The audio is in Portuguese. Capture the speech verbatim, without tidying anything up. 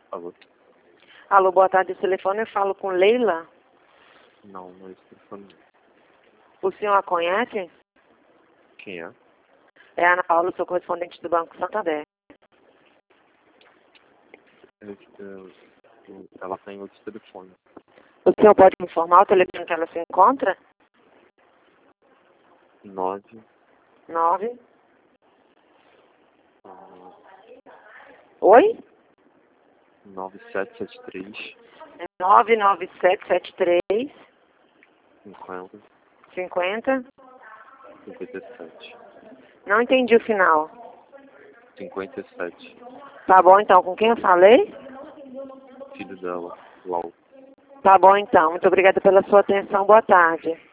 Alô? Alô, boa tarde. Esse telefone eu falo com Leila. Não, não é esse telefone. O senhor a conhece? Quem é? É a Ana Paula, sou correspondente do Banco Santander. É, é, ela tá em outro telefone. O senhor pode me informar o telefone que ela se encontra? Nove. Nove. ah, Oi? Nove sete sete três. Nove nove sete sete três. Cinquenta. Cinquenta. Cinquenta e sete. Não entendi o final. Cinquenta e sete. Tá bom então, com quem eu falei? Filho dela. Lau. Tá bom então, muito obrigada pela sua atenção, boa tarde.